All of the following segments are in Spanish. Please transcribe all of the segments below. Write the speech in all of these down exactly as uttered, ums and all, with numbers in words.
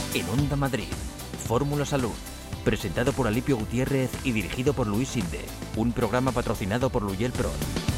En Onda Madrid, Fórmula Salud, presentado por Alipio Gutiérrez y dirigido por Luis Sinde, un programa patrocinado por Luyel Pro.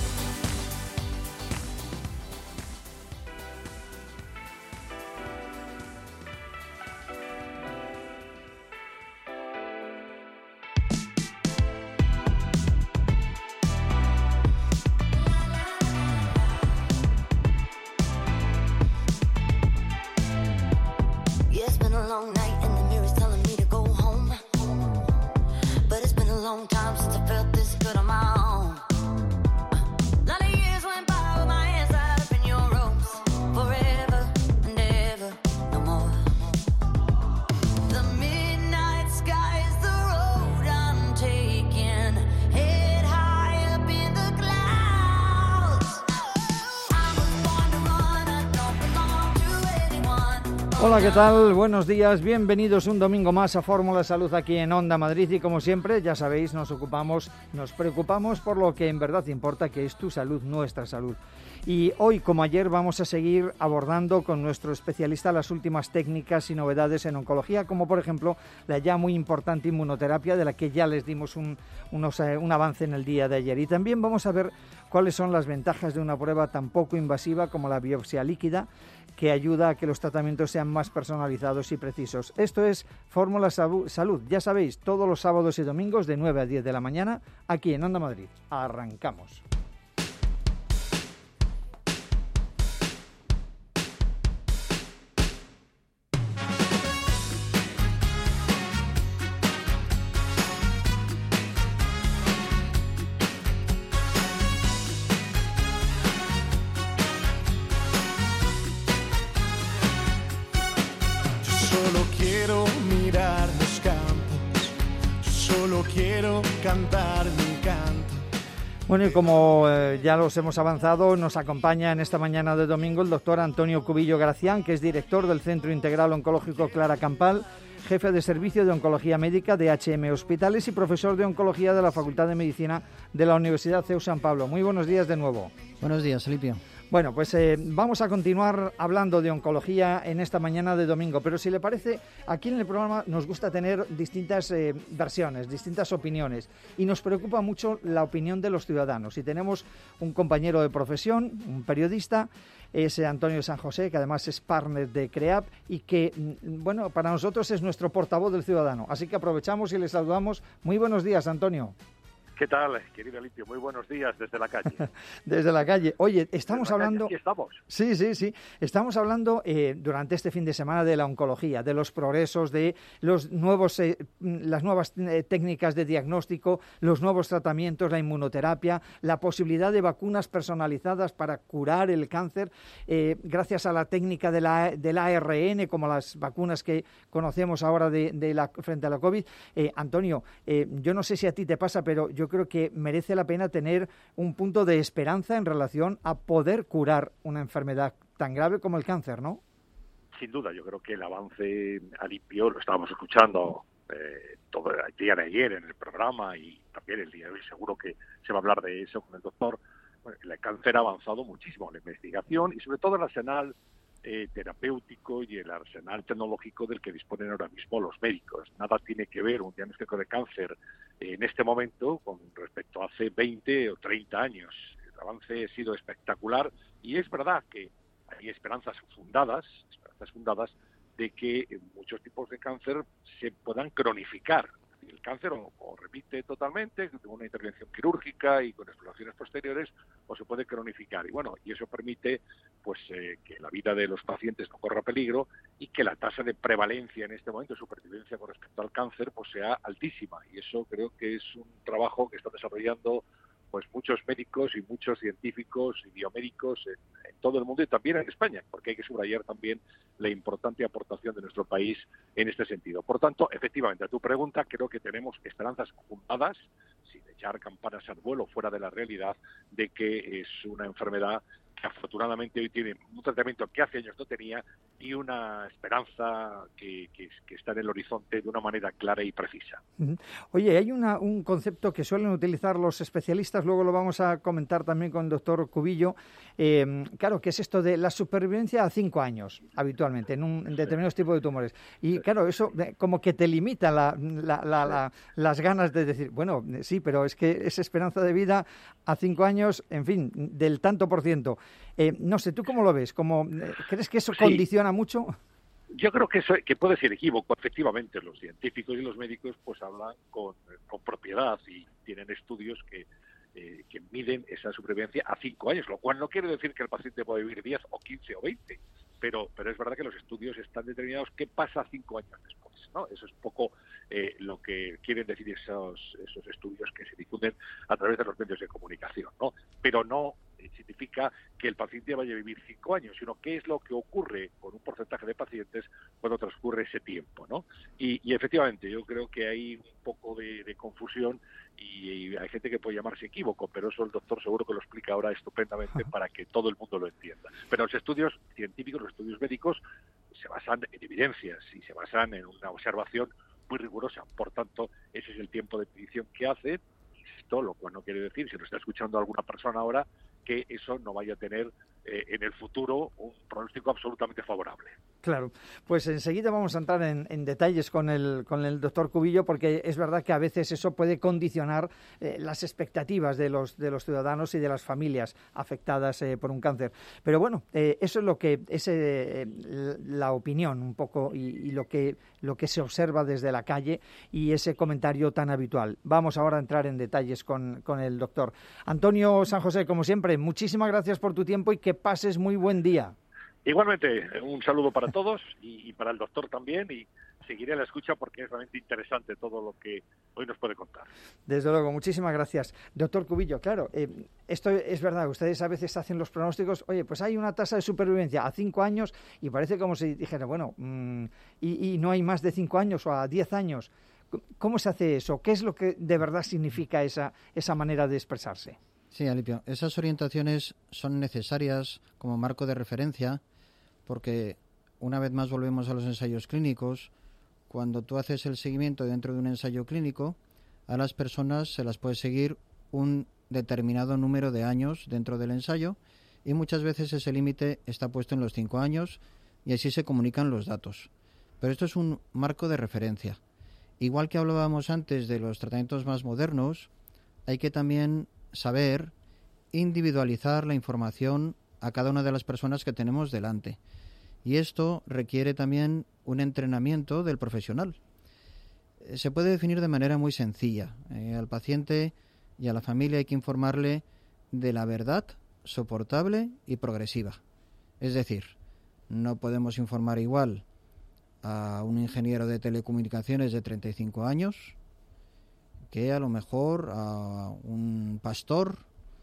Hola, ¿qué tal? Buenos días, bienvenidos un domingo más a Fórmula Salud aquí en Onda Madrid y como siempre, ya sabéis, nos ocupamos, nos preocupamos por lo que en verdad importa, que es tu salud, nuestra salud. Y hoy, como ayer, vamos a seguir abordando con nuestro especialista las últimas técnicas y novedades en oncología, como por ejemplo la ya muy importante inmunoterapia, de la que ya les dimos un, unos, eh, un avance en el día de ayer. Y también vamos a ver cuáles son las ventajas de una prueba tan poco invasiva como la biopsia líquida, que ayuda a que los tratamientos sean más personalizados y precisos. Esto es Fórmula Salud, ya sabéis, todos los sábados y domingos de nueve a diez de la mañana, aquí en Onda Madrid. Arrancamos. Cantar mi canto. Bueno, y como eh, ya los hemos avanzado, nos acompaña en esta mañana de domingo el doctor Antonio Cubillo Gracián, que es director del Centro Integral Oncológico Clara Campal, jefe de Servicio de Oncología Médica de H M Hospitales y profesor de Oncología de la Facultad de Medicina de la Universidad C E U San Pablo. Muy buenos días de nuevo. Buenos días, Alipio. Bueno, pues eh, vamos a continuar hablando de oncología en esta mañana de domingo, pero si le parece, aquí en el programa nos gusta tener distintas eh, versiones, distintas opiniones, y nos preocupa mucho la opinión de los ciudadanos. Y tenemos un compañero de profesión, un periodista, es Antonio San José, que además es partner de CREAP y que, bueno, para nosotros es nuestro portavoz del ciudadano. Así que aprovechamos y le saludamos. Muy buenos días, Antonio. ¿Qué tal, querido Alipio? Muy buenos días desde la calle. Desde la calle. Oye, estamos desde la hablando... Calle, aquí estamos. Sí, sí, sí. Estamos hablando eh, durante este fin de semana de la oncología, de los progresos, de los nuevos, eh, las nuevas eh, técnicas de diagnóstico, los nuevos tratamientos, la inmunoterapia, la posibilidad de vacunas personalizadas para curar el cáncer, eh, gracias a la técnica de la, del A R N, como las vacunas que conocemos ahora de, de la, frente a la COVID. Eh, Antonio, eh, yo no sé si a ti te pasa, pero yo creo que merece la pena tener un punto de esperanza en relación a poder curar una enfermedad tan grave como el cáncer, ¿no? Sin duda, yo creo que el avance, Alipio, lo estábamos escuchando eh, todo el día de ayer en el programa y también el día de hoy seguro que se va a hablar de eso con el doctor. Bueno, el cáncer ha avanzado muchísimo en la investigación y sobre todo el arsenal eh, terapéutico y el arsenal tecnológico del que disponen ahora mismo los médicos. Nada tiene que ver un diagnóstico de cáncer en este momento con respecto a hace veinte o treinta años. El avance ha sido espectacular y es verdad que hay esperanzas fundadas, esperanzas fundadas de que muchos tipos de cáncer se puedan cronificar. El cáncer o, o remite totalmente con una intervención quirúrgica y con exploraciones posteriores, o se puede cronificar. Y bueno, y eso permite pues eh, que la vida de los pacientes no corra peligro y que la tasa de prevalencia en este momento de supervivencia con respecto al cáncer pues sea altísima. Y eso creo que es un trabajo que están desarrollando pues muchos médicos y muchos científicos y biomédicos en, en todo el mundo y también en España, porque hay que subrayar también la importante aportación de nuestro país en este sentido. Por tanto, efectivamente, a tu pregunta, creo que tenemos esperanzas fundadas, sin echar campanas al vuelo fuera de la realidad, de que es una enfermedad que afortunadamente hoy tiene un tratamiento que hace años no tenía y una esperanza que, que, que está en el horizonte de una manera clara y precisa. Oye, hay una, un concepto que suelen utilizar los especialistas, luego lo vamos a comentar también con el doctor Cubillo, eh, claro, que es esto de la supervivencia a cinco años, habitualmente, en, un, en determinados tipos de tumores. Y claro, eso eh, como que te limita la, la, la, la, las ganas de decir, bueno, sí, pero es que esa esperanza de vida a cinco años, en fin, del tanto por ciento. Eh, no sé, ¿tú cómo lo ves? ¿Cómo, eh, ¿Crees que eso sí. condiciona mucho? Yo creo que eso que puede ser equívoco. Efectivamente, los científicos y los médicos pues hablan con, con propiedad y tienen estudios que, eh, que miden esa supervivencia a cinco años, lo cual no quiere decir que el paciente pueda vivir diez o quince o veinte, pero, pero es verdad que los estudios están determinados qué pasa cinco años después, ¿no? Eso es un poco eh, lo que quieren decir esos, esos estudios que se difunden a través de los medios de comunicación, ¿no? Pero no significa que el paciente vaya a vivir cinco años, sino qué es lo que ocurre con un porcentaje de pacientes cuando transcurre ese tiempo, ¿no? Y, y efectivamente, yo creo que hay un poco de, de confusión y, y hay gente que puede llamarse equívoco, pero eso el doctor seguro que lo explica ahora estupendamente para que todo el mundo lo entienda. Pero los estudios científicos, los estudios médicos, se basan en evidencias y se basan en una observación muy rigurosa. Por tanto, ese es el tiempo de predicción que hace, insisto, lo cual no quiere decir, si lo está escuchando alguna persona ahora, que eso no vaya a tener eh, en el futuro un pronóstico absolutamente favorable. Claro, pues enseguida vamos a entrar en, en detalles con el, con el doctor Cubillo, porque es verdad que a veces eso puede condicionar eh, las expectativas de los, de los ciudadanos y de las familias afectadas eh, por un cáncer. Pero bueno, eh, eso es lo que es eh, la opinión un poco y, y lo que, lo que se observa desde la calle y ese comentario tan habitual. Vamos ahora a entrar en detalles con, con el doctor. Antonio San José, como siempre, muchísimas gracias por tu tiempo y que pases muy buen día. Igualmente, un saludo para todos y, y para el doctor también, y seguiré la escucha porque es realmente interesante todo lo que hoy nos puede contar. Desde luego, muchísimas gracias. Doctor Cubillo, claro, eh, esto es verdad, ustedes a veces hacen los pronósticos, oye, pues hay una tasa de supervivencia a cinco años y parece como si dijera, bueno, mmm, y, y no hay más de cinco años o a diez años. ¿Cómo se hace eso? ¿Qué es lo que de verdad significa esa, esa manera de expresarse? Sí, Alipio, esas orientaciones son necesarias como marco de referencia porque, una vez más, volvemos a los ensayos clínicos. Cuando tú haces el seguimiento dentro de un ensayo clínico, a las personas se las puede seguir un determinado número de años dentro del ensayo y muchas veces ese límite está puesto en los cinco años y así se comunican los datos. Pero esto es un marco de referencia. Igual que hablábamos antes de los tratamientos más modernos, hay que también saber individualizar la información a cada una de las personas que tenemos delante. Y esto requiere también un entrenamiento del profesional. Se puede definir de manera muy sencilla. Eh, al paciente y a la familia hay que informarle de la verdad soportable y progresiva. Es decir, no podemos informar igual a un ingeniero de telecomunicaciones de treinta y cinco años que a lo mejor a un pastor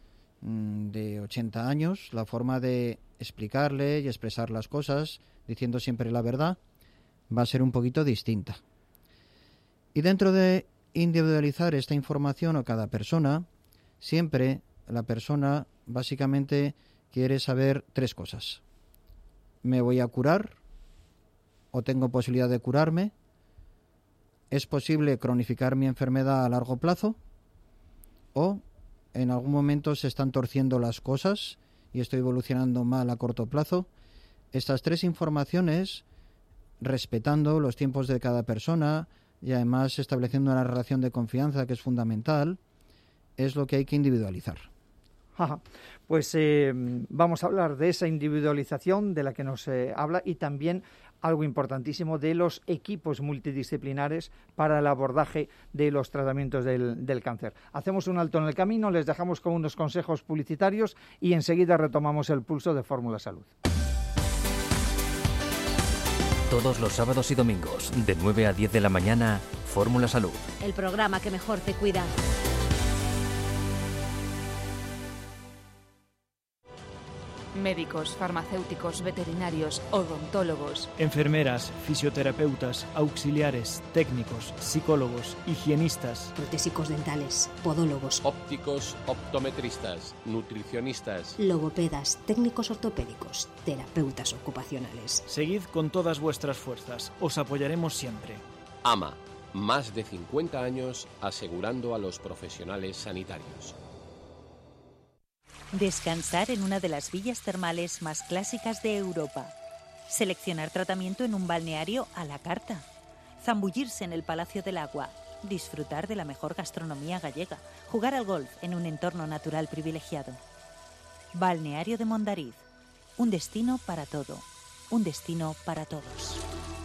de ochenta años. La forma de explicarle y expresar las cosas, diciendo siempre la verdad, va a ser un poquito distinta. Y dentro de individualizar esta información a cada persona, siempre la persona básicamente quiere saber tres cosas. ¿Me voy a curar? ¿O tengo posibilidad de curarme? ¿Es posible cronificar mi enfermedad a largo plazo? ¿O en algún momento se están torciendo las cosas y estoy evolucionando mal a corto plazo? Estas tres informaciones, respetando los tiempos de cada persona y además estableciendo una relación de confianza que es fundamental, es lo que hay que individualizar. Ajá. Pues eh, vamos a hablar de esa individualización de la que nos eh, habla y también algo importantísimo de los equipos multidisciplinares para el abordaje de los tratamientos del, del cáncer. Hacemos un alto en el camino, les dejamos con unos consejos publicitarios y enseguida retomamos el pulso de Fórmula Salud. Todos los sábados y domingos, de nueve a diez de la mañana, Fórmula Salud. El programa que mejor te cuida. médicos, farmacéuticos, veterinarios, odontólogos, enfermeras, fisioterapeutas, auxiliares, técnicos, psicólogos, higienistas, protésicos dentales, podólogos, ópticos, optometristas, nutricionistas, logopedas, técnicos ortopédicos, terapeutas ocupacionales. Seguid con todas vuestras fuerzas, os apoyaremos siempre. AMA, más de cincuenta años asegurando a los profesionales sanitarios. Descansar en una de las villas termales más clásicas de Europa. Seleccionar tratamiento en un balneario a la carta. Zambullirse en el Palacio del Agua. Disfrutar de la mejor gastronomía gallega. Jugar al golf en un entorno natural privilegiado. Balneario de Mondariz. Un destino para todo. Un destino para todos.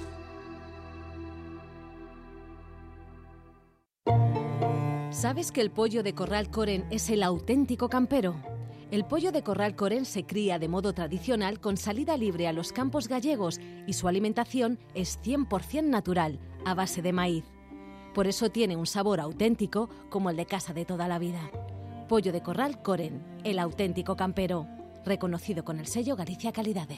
¿Sabes que el pollo de Corral Coren es el auténtico campero? El pollo de Corral Coren se cría de modo tradicional con salida libre a los campos gallegos y su alimentación es cien por ciento natural, a base de maíz. Por eso tiene un sabor auténtico como el de casa de toda la vida. Pollo de Corral Coren, el auténtico campero, reconocido con el sello Galicia Calidade.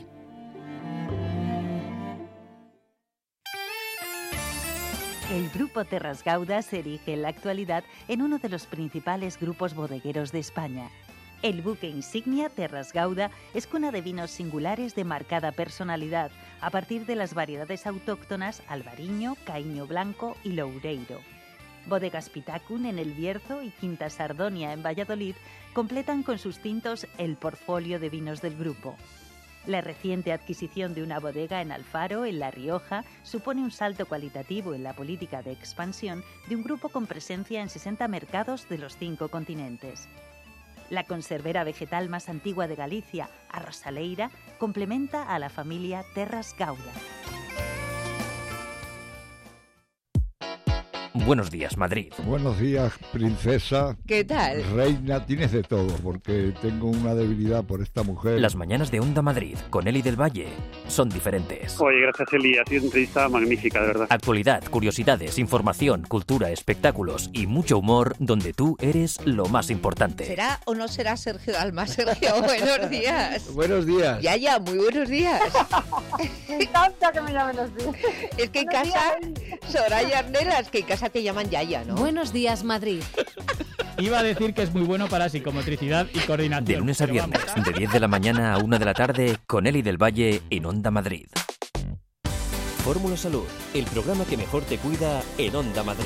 El Grupo Terras Gauda se erige en la actualidad en uno de los principales grupos bodegueros de España. El buque insignia Terras Gauda es cuna de vinos singulares de marcada personalidad, a partir de las variedades autóctonas Albariño, Caíño Blanco y Loureiro. Bodegas Pitacun en El Bierzo y Quinta Sardonia en Valladolid completan con sus tintos el portfolio de vinos del grupo. La reciente adquisición de una bodega en Alfaro, en La Rioja, supone un salto cualitativo en la política de expansión de un grupo con presencia en sesenta mercados de los cinco continentes. La conservera vegetal más antigua de Galicia, Arrosaleira, complementa a la familia Terras Gauda. Buenos días, Madrid. Buenos días, princesa. ¿Qué tal? Reina, tienes de todo, porque tengo una debilidad por esta mujer. Las mañanas de Onda Madrid, con Eli del Valle, son diferentes. Oye, gracias, Eli. Ha sido una entrevista magnífica, de verdad. Actualidad, curiosidades, información, cultura, espectáculos y mucho humor, donde tú eres lo más importante. ¿Será o no será Sergio Dalma? Sergio, buenos días. Buenos días. Yaya, muy buenos días. Me encanta que me llamen así. Es que en casa, Soraya Arnelas, que en casa te llaman Yaya, ¿no? Buenos días, Madrid. Iba a decir que es muy bueno para psicomotricidad y coordinación. De lunes a viernes, de diez de la mañana a una de la tarde, con Eli del Valle en Onda Madrid. Fórmula Salud, el programa que mejor te cuida en Onda Madrid.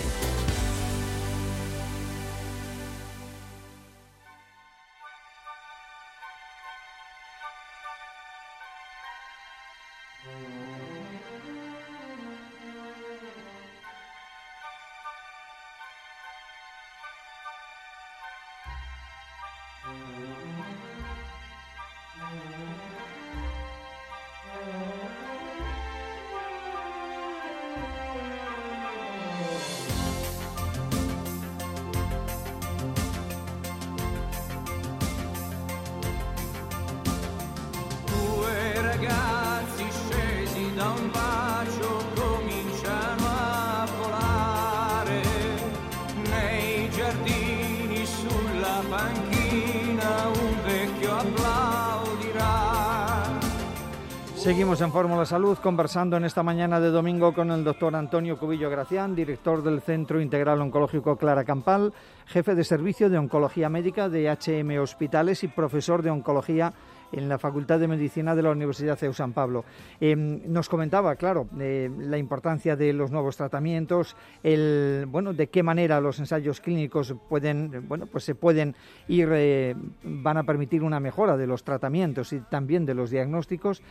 Seguimos en Fórmula Salud conversando en esta mañana de domingo con el doctor Antonio Cubillo Gracián, director del Centro Integral Oncológico Clara Campal, jefe de servicio de Oncología Médica de H M Hospitales y profesor de Oncología en la Facultad de Medicina de la Universidad C E U San Pablo. Eh, nos comentaba, claro, eh, la importancia de los nuevos tratamientos, el, bueno, de qué manera los ensayos clínicos pueden, bueno, pues se pueden ir, eh, van a permitir una mejora de los tratamientos y también de los diagnósticos.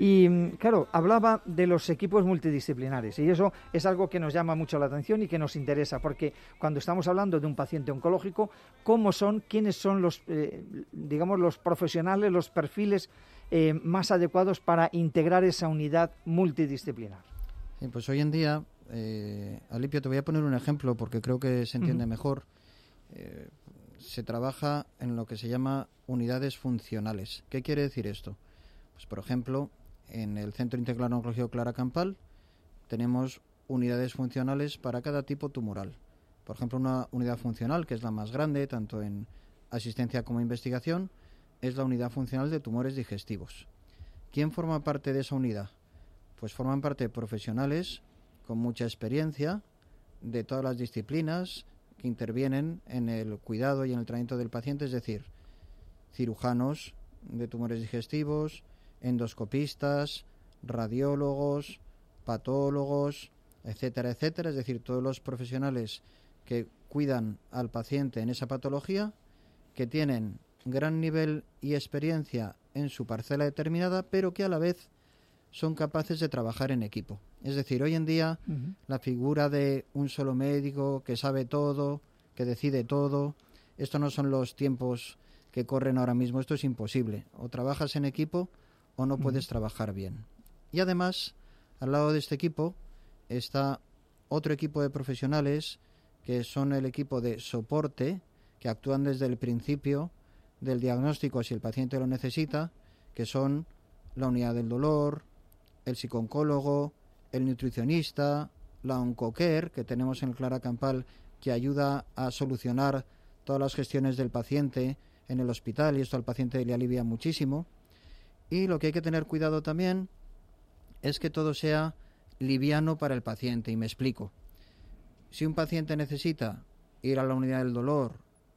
Y, claro, hablaba de los equipos multidisciplinares y eso es algo que nos llama mucho la atención y que nos interesa, porque cuando estamos hablando de un paciente oncológico, ¿cómo son, quiénes son los, eh, digamos, los profesionales, los perfiles eh, más adecuados para integrar esa unidad multidisciplinar? Sí, pues hoy en día, eh, Alipio, te voy a poner un ejemplo porque creo que se entiende uh-huh. mejor. Eh, se trabaja en lo que se llama unidades funcionales. ¿Qué quiere decir esto? Pues, por ejemplo, en el Centro Integral Oncológico Clara Campal tenemos unidades funcionales para cada tipo tumoral. Por ejemplo, una unidad funcional, que es la más grande, tanto en asistencia como investigación, es la unidad funcional de tumores digestivos. ¿Quién forma parte de esa unidad? Pues forman parte profesionales con mucha experiencia de todas las disciplinas que intervienen en el cuidado y en el tratamiento del paciente, es decir, cirujanos de tumores digestivos, endoscopistas, radiólogos, patólogos, etcétera, etcétera, es decir, todos los profesionales que cuidan al paciente en esa patología, que tienen gran nivel y experiencia en su parcela determinada, pero que a la vez son capaces de trabajar en equipo. Es decir, hoy en día uh-huh. la figura de un solo médico que sabe todo, que decide todo, estos no son los tiempos que corren ahora mismo, esto es imposible. O trabajas en equipo o no uh-huh. puedes trabajar bien. Y además, al lado de este equipo está otro equipo de profesionales que son el equipo de soporte, que actúan desde el principio del diagnóstico si el paciente lo necesita, que son la unidad del dolor, el psicooncólogo, el nutricionista, la oncocare, que tenemos en Clara Campal, que ayuda a solucionar todas las gestiones del paciente en el hospital, y esto al paciente le alivia muchísimo. Y lo que hay que tener cuidado también es que todo sea liviano para el paciente, y me explico. Si un paciente necesita ir a la unidad del dolor,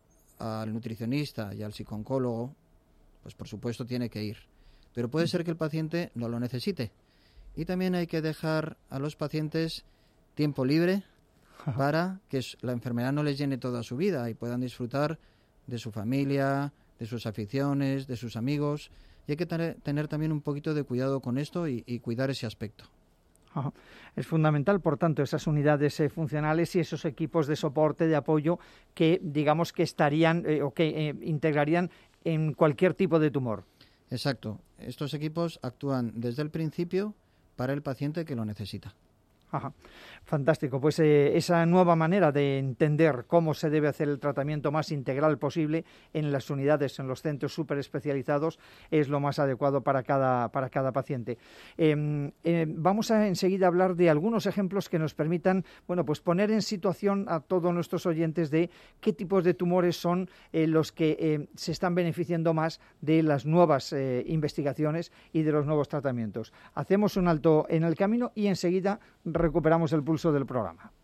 al nutricionista y al psicooncólogo, pues por supuesto tiene que ir. Pero puede ser que el paciente no lo necesite. Y también hay que dejar a los pacientes tiempo libre para que la enfermedad no les llene toda su vida y puedan disfrutar de su familia, de sus aficiones, de sus amigos. Y hay que tener, tener también un poquito de cuidado con esto y, y cuidar ese aspecto. Ajá. Es fundamental, por tanto, esas unidades eh, funcionales y esos equipos de soporte, de apoyo, que digamos que estarían eh, o que eh, integrarían en cualquier tipo de tumor. Exacto. Estos equipos actúan desde el principio para el paciente que lo necesita. Ajá. Fantástico. Pues eh, esa nueva manera de entender cómo se debe hacer el tratamiento más integral posible en las unidades, en los centros súper especializados, es lo más adecuado para cada, para cada paciente. Eh, eh, vamos a enseguida hablar de algunos ejemplos que nos permitan, bueno, pues poner en situación a todos nuestros oyentes de qué tipos de tumores son eh, los que eh, se están beneficiando más de las nuevas eh, investigaciones y de los nuevos tratamientos. Hacemos un alto en el camino y enseguida recuperamos el pulso del programa.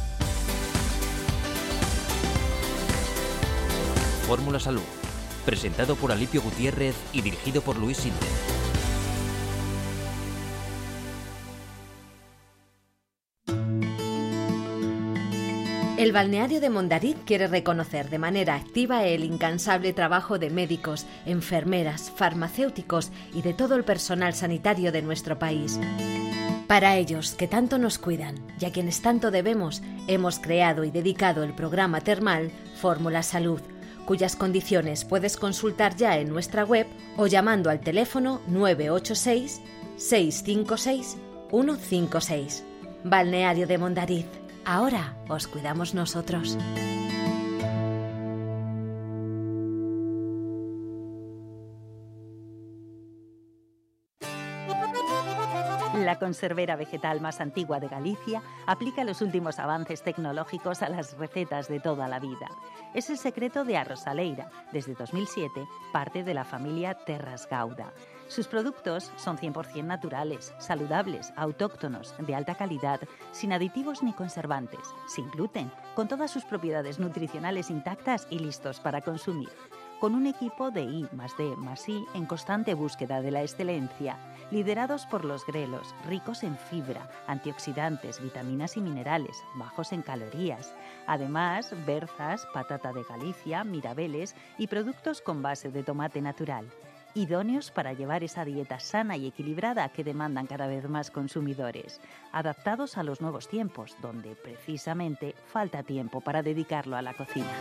Fórmula Salud, presentado por Alipio Gutiérrez y dirigido por Luis Sinte. El balneario de Mondariz quiere reconocer de manera activa el incansable trabajo de médicos, enfermeras, farmacéuticos y de todo el personal sanitario de nuestro país. Para ellos, que tanto nos cuidan y a quienes tanto debemos, hemos creado y dedicado el programa termal Fórmula Salud, cuyas condiciones puedes consultar ya en nuestra web o llamando al teléfono nueve ocho seis, seis cinco seis, uno cinco seis. Balneario de Mondariz. Ahora os cuidamos nosotros. La conservera vegetal más antigua de Galicia aplica los últimos avances tecnológicos a las recetas de toda la vida. Es el secreto de Arrosaleira, desde dos mil siete, parte de la familia Terras Gauda. Sus productos son cien por ciento naturales, saludables, autóctonos, de alta calidad, sin aditivos ni conservantes, sin gluten, con todas sus propiedades nutricionales intactas y listos para consumir. Con un equipo de I más D más I en constante búsqueda de la excelencia, liderados por los grelos, ricos en fibra, antioxidantes, vitaminas y minerales, bajos en calorías. Además, berzas, patata de Galicia, mirabeles y productos con base de tomate natural. Idóneos para llevar esa dieta sana y equilibrada que demandan cada vez más consumidores, adaptados a los nuevos tiempos, donde precisamente falta tiempo para dedicarlo a la cocina.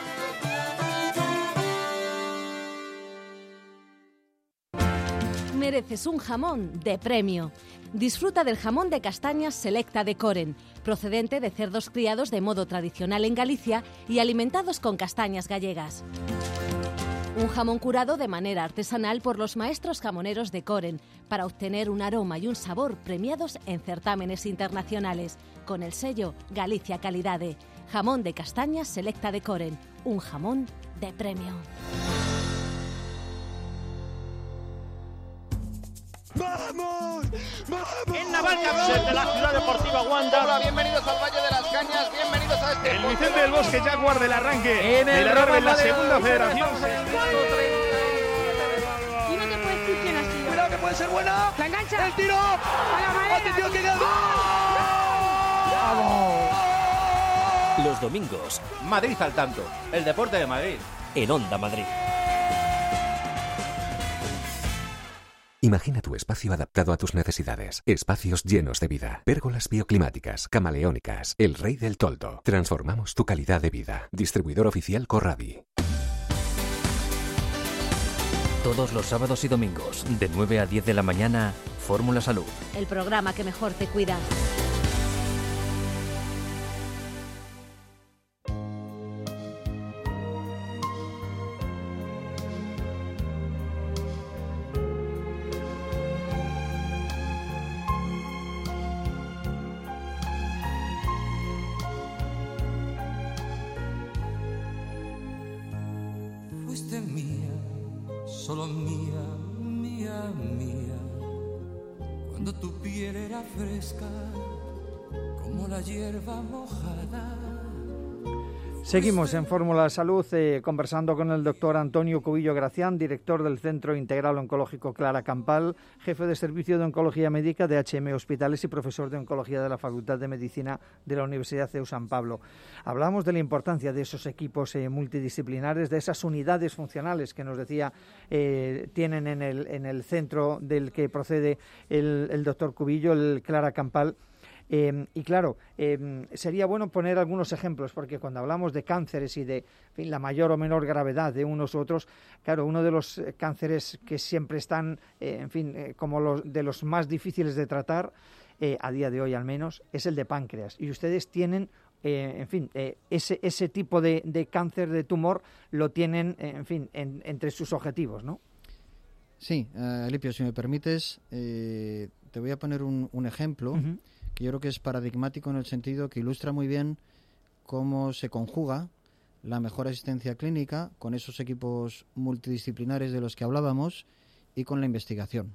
Mereces un jamón de premio. Disfruta del jamón de castañas Selecta de Coren, procedente de cerdos criados de modo tradicional en Galicia y alimentados con castañas gallegas. Un jamón curado de manera artesanal por los maestros jamoneros de Coren para obtener un aroma y un sabor premiados en certámenes internacionales, con el sello Galicia Calidade. Jamón de castañas Selecta de Coren, un jamón de premio. ¡Vamos! ¡Vamos! En Navalcarnero, desde la ciudad deportiva Wanda. Hola, bienvenidos al Valle de las Cañas, bienvenidos a este... El Vicente del Bosque Jaguar del arranque. En el de la Roma, en la de segunda la federación. Y no te puedes decir así. Cuidado que puede ser buena. La engancha. El tiro. A la madera. Atención que queda. ¡Vamos! Los domingos. Madrid al tanto. El deporte de Madrid. En Onda Madrid. Imagina tu espacio adaptado a tus necesidades. Espacios llenos de vida. Pérgolas bioclimáticas, camaleónicas. El Rey del Toldo. Transformamos tu calidad de vida. Distribuidor oficial Corradi. Todos los sábados y domingos, de nueve a diez de la mañana, Fórmula Salud. El programa que mejor te cuida. Fuiste mía, solo mía, mía, mía. Cuando tu piel era fresca, como la hierba mojada. Seguimos en Fórmula Salud eh, conversando con el doctor Antonio Cubillo Gracián, director del Centro Integral Oncológico Clara Campal, jefe de Servicio de Oncología Médica de H M Hospitales y profesor de Oncología de la Facultad de Medicina de la Universidad C E U San Pablo. Hablamos de la importancia de esos equipos eh, multidisciplinares, de esas unidades funcionales que nos decía eh, tienen en el, en el centro del que procede el, el doctor Cubillo, el Clara Campal. Eh, y claro, eh, sería bueno poner algunos ejemplos, porque cuando hablamos de cánceres y de en fin, la mayor o menor gravedad de unos u otros, claro, uno de los eh, cánceres que siempre están, eh, en fin, eh, como los de los más difíciles de tratar, eh, a día de hoy al menos, es el de páncreas. Y ustedes tienen, eh, en fin, eh, ese, ese tipo de, de cáncer, de tumor, lo tienen, eh, en fin, en, entre sus objetivos, ¿no? Sí, uh, Alipio, si me permites, eh, te voy a poner un, un ejemplo. Uh-huh. Que yo creo que es paradigmático en el sentido que ilustra muy bien cómo se conjuga la mejor asistencia clínica con esos equipos multidisciplinares de los que hablábamos y con la investigación.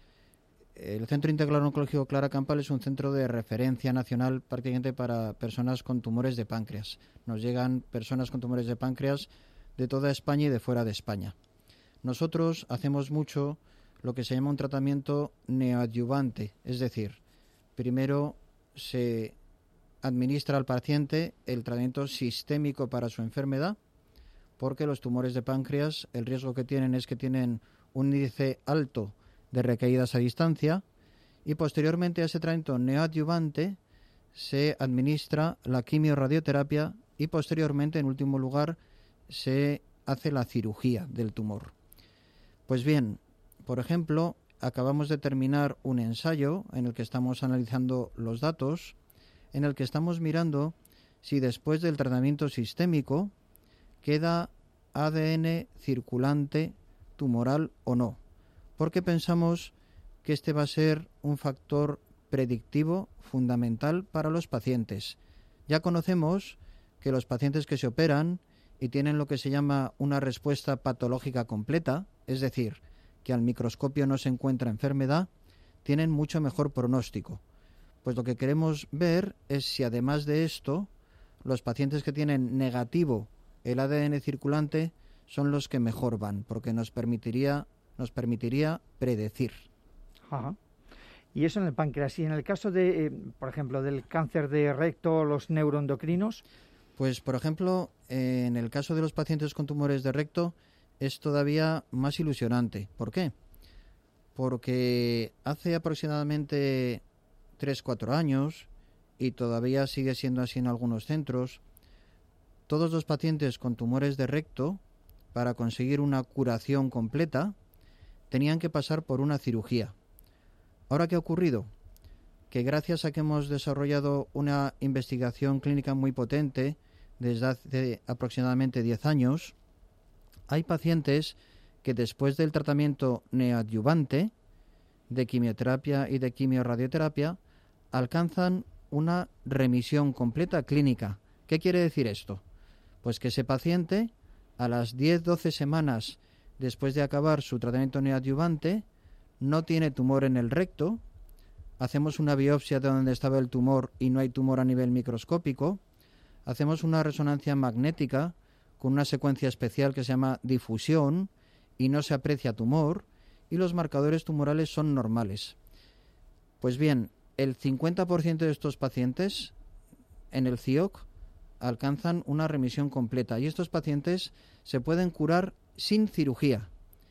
El Centro Integral Oncológico Clara Campal es un centro de referencia nacional prácticamente para personas con tumores de páncreas. Nos llegan personas con tumores de páncreas de toda España y de fuera de España. Nosotros hacemos mucho lo que se llama un tratamiento neoadyuvante, es decir, primero se administra al paciente el tratamiento sistémico para su enfermedad, porque los tumores de páncreas, el riesgo que tienen es que tienen un índice alto de recaídas a distancia, y posteriormente a ese tratamiento neoadyuvante se administra la quimiorradioterapia y posteriormente, en último lugar, se hace la cirugía del tumor. Pues bien, por ejemplo, acabamos de terminar un ensayo en el que estamos analizando los datos, en el que estamos mirando si después del tratamiento sistémico queda A D N circulante tumoral o no, porque pensamos que este va a ser un factor predictivo fundamental para los pacientes. Ya conocemos que los pacientes que se operan y tienen lo que se llama una respuesta patológica completa, es decir, que al microscopio no se encuentra enfermedad, tienen mucho mejor pronóstico. Pues lo que queremos ver es si además de esto, los pacientes que tienen negativo el A D N circulante son los que mejor van, porque nos permitiría, nos permitiría predecir. Ajá. Y eso en el páncreas. Y en el caso de, eh, por ejemplo, del cáncer de recto, los neuroendocrinos. Pues, por ejemplo, eh, en el caso de los pacientes con tumores de recto, es todavía más ilusionante. ¿Por qué? Porque hace aproximadamente tres cuatro años, y todavía sigue siendo así en algunos centros, todos los pacientes con tumores de recto, para conseguir una curación completa, tenían que pasar por una cirugía. ¿Ahora qué ha ocurrido? Que gracias a que hemos desarrollado una investigación clínica muy potente desde hace aproximadamente diez años, hay pacientes que después del tratamiento neoadyuvante de quimioterapia y de quimiorradioterapia alcanzan una remisión completa clínica. ¿Qué quiere decir esto? Pues que ese paciente, a las diez doce semanas después de acabar su tratamiento neoadyuvante, no tiene tumor en el recto, hacemos una biopsia de donde estaba el tumor y no hay tumor a nivel microscópico, hacemos una resonancia magnética con una secuencia especial que se llama difusión y no se aprecia tumor, y los marcadores tumorales son normales. Pues bien, el cincuenta por ciento de estos pacientes en el C I O C alcanzan una remisión completa, y estos pacientes se pueden curar sin cirugía.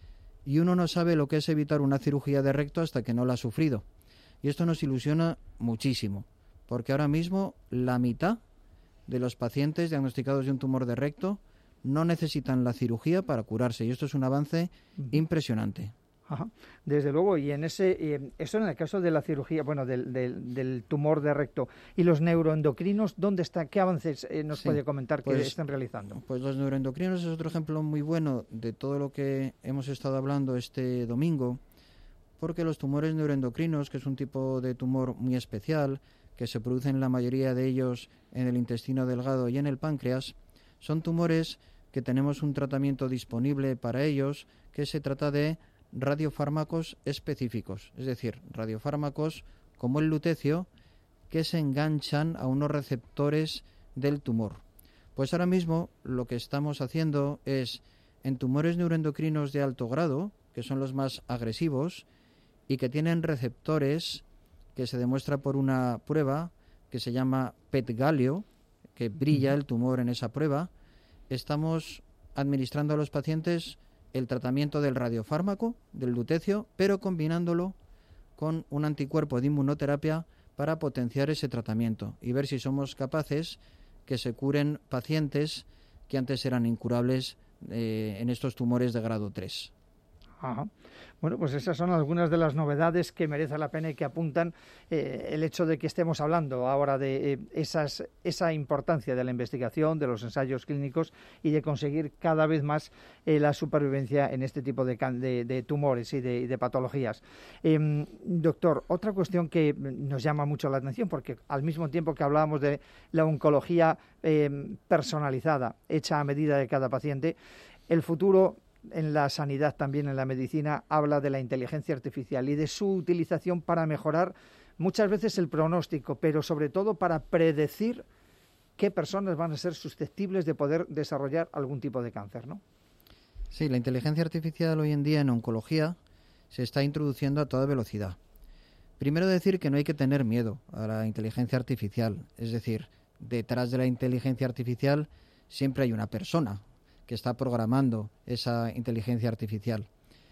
Y uno no sabe lo que es evitar una cirugía de recto hasta que no la ha sufrido. Y esto nos ilusiona muchísimo, porque ahora mismo la mitad de los pacientes diagnosticados de un tumor de recto no necesitan la cirugía para curarse, y esto es un avance impresionante. Ajá. Desde luego, y en ese eh, eso en el caso de la cirugía, bueno, del, del, del tumor de recto. ¿Y los neuroendocrinos, dónde está? ¿Qué avances eh, nos sí, puede comentar pues, que están realizando? Pues los neuroendocrinos es otro ejemplo muy bueno de todo lo que hemos estado hablando este domingo, porque los tumores neuroendocrinos, que es un tipo de tumor muy especial, que se producen la mayoría de ellos en el intestino delgado y en el páncreas, son tumores que tenemos un tratamiento disponible para ellos, que se trata de radiofármacos específicos, es decir, radiofármacos como el lutecio que se enganchan a unos receptores del tumor. Pues ahora mismo lo que estamos haciendo es en tumores neuroendocrinos de alto grado, que son los más agresivos y que tienen receptores que se demuestra por una prueba que se llama P E T Galio, que brilla el tumor en esa prueba, estamos administrando a los pacientes el tratamiento del radiofármaco, del lutecio, pero combinándolo con un anticuerpo de inmunoterapia para potenciar ese tratamiento y ver si somos capaces que se curen pacientes que antes eran incurables eh, en estos tumores de grado tres. Ajá. Bueno, pues esas son algunas de las novedades que merece la pena y que apuntan eh, el hecho de que estemos hablando ahora de eh, esas, esa importancia de la investigación, de los ensayos clínicos y de conseguir cada vez más eh, la supervivencia en este tipo de, de, de tumores y de, de patologías. Eh, doctor, otra cuestión que nos llama mucho la atención, porque al mismo tiempo que hablábamos de la oncología eh, personalizada, hecha a medida de cada paciente, el futuro en la sanidad, también en la medicina, habla de la inteligencia artificial y de su utilización para mejorar muchas veces el pronóstico, pero sobre todo para predecir qué personas van a ser susceptibles de poder desarrollar algún tipo de cáncer, ¿no? Sí, la inteligencia artificial hoy en día en oncología se está introduciendo a toda velocidad. Primero decir que no hay que tener miedo a la inteligencia artificial, es decir, detrás de la inteligencia artificial siempre hay una persona que está programando esa inteligencia artificial.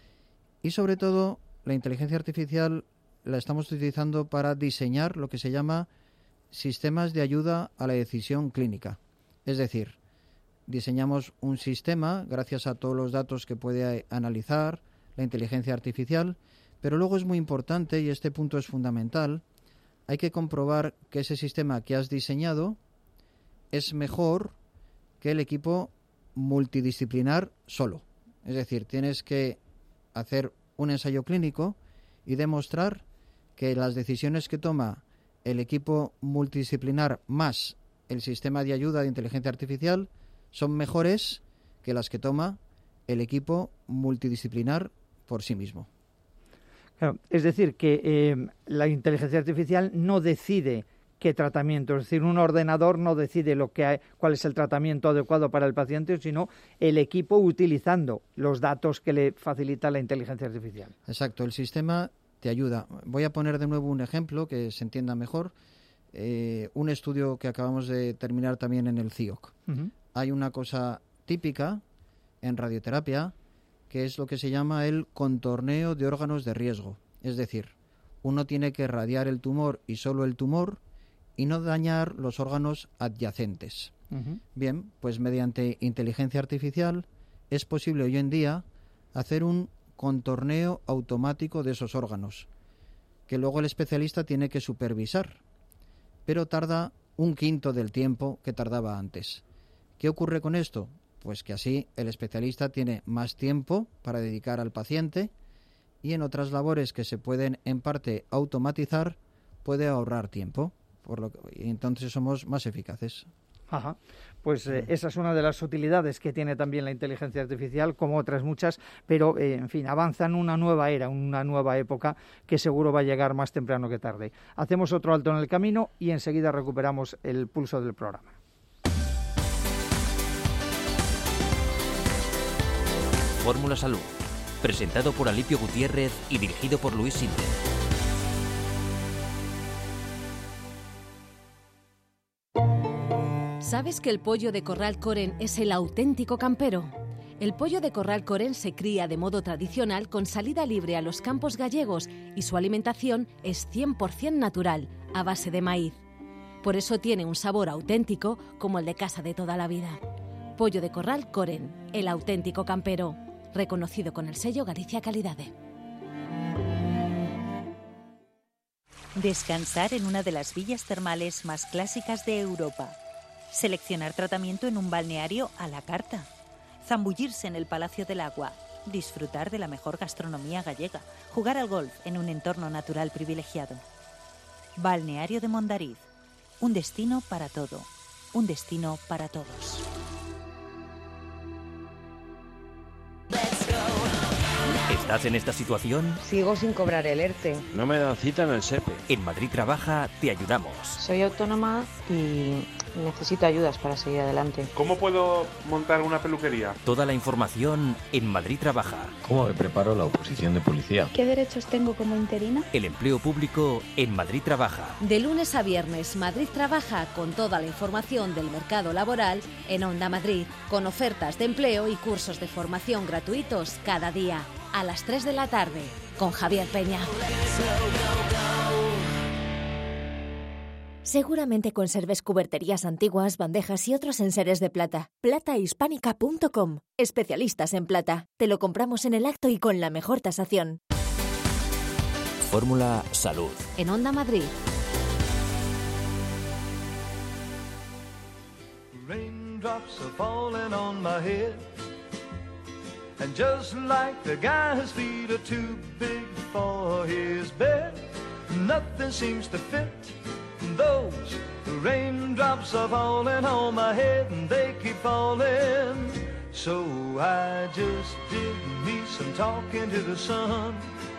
Y sobre todo, la inteligencia artificial la estamos utilizando para diseñar lo que se llama sistemas de ayuda a la decisión clínica. Es decir, diseñamos un sistema gracias a todos los datos que puede analizar la inteligencia artificial, pero luego es muy importante, y este punto es fundamental, hay que comprobar que ese sistema que has diseñado es mejor que el equipo multidisciplinar solo. Es decir, tienes que hacer un ensayo clínico y demostrar que las decisiones que toma el equipo multidisciplinar más el sistema de ayuda de inteligencia artificial son mejores que las que toma el equipo multidisciplinar por sí mismo. Claro, es decir, que eh, la inteligencia artificial no decide qué tratamiento, es decir, un ordenador no decide lo que hay, cuál es el tratamiento adecuado para el paciente, sino el equipo utilizando los datos que le facilita la inteligencia artificial. Exacto, el sistema te ayuda. Voy a poner de nuevo un ejemplo que se entienda mejor. Eh, un estudio que acabamos de terminar también en el C I O C. Uh-huh. Hay una cosa típica en radioterapia que es lo que se llama el contorneo de órganos de riesgo. Es decir, uno tiene que radiar el tumor y solo el tumor y no dañar los órganos adyacentes. Uh-huh. Bien, pues mediante inteligencia artificial es posible hoy en día hacer un contorneo automático de esos órganos, que luego el especialista tiene que supervisar, pero tarda un quinto del tiempo que tardaba antes. ¿Qué ocurre con esto? Pues que así el especialista tiene más tiempo para dedicar al paciente y en otras labores que se pueden en parte automatizar puede ahorrar tiempo. Por lo que, y entonces somos más eficaces. Ajá. Pues eh, esa es una de las utilidades que tiene también la inteligencia artificial, como otras muchas, pero, eh, en fin, avanza en una nueva era, una nueva época que seguro va a llegar más temprano que tarde. Hacemos otro alto en el camino y enseguida recuperamos el pulso del programa. Fórmula Salud, presentado por Alipio Gutiérrez y dirigido por Luis Sinter. ¿Sabes que el pollo de Corral Coren es el auténtico campero? El pollo de Corral Coren se cría de modo tradicional con salida libre a los campos gallegos y su alimentación es cien por ciento natural, a base de maíz. Por eso tiene un sabor auténtico como el de casa de toda la vida. Pollo de Corral Coren, el auténtico campero, reconocido con el sello Galicia Calidade. Descansar en una de las villas termales más clásicas de Europa. Seleccionar tratamiento en un balneario a la carta. Zambullirse en el Palacio del Agua. Disfrutar de la mejor gastronomía gallega. Jugar al golf en un entorno natural privilegiado. Balneario de Mondariz. Un destino para todo. Un destino para todos. ¿Estás en esta situación? Sigo sin cobrar el ERTE. No me dan cita en el SEPE. En Madrid Trabaja te ayudamos. Soy autónoma y necesito ayudas para seguir adelante. ¿Cómo puedo montar una peluquería? Toda la información en Madrid Trabaja. ¿Cómo me preparo la oposición de policía? ¿Qué derechos tengo como interina? El empleo público en Madrid Trabaja. De lunes a viernes, Madrid Trabaja con toda la información del mercado laboral en Onda Madrid, con ofertas de empleo y cursos de formación gratuitos cada día, a las tres de la tarde, con Javier Peña. Seguramente conserves cuberterías antiguas, bandejas y otros enseres de plata. plata hispánica punto com. Especialistas en plata. Te lo compramos en el acto y con la mejor tasación. Fórmula Salud. En Onda Madrid. Raindrops are falling on my head. And just like the guy whose feet are too big for his bed, nothing seems to fit. Those raindrops are falling on my head and they keep falling. So I just did me some talking to the sun.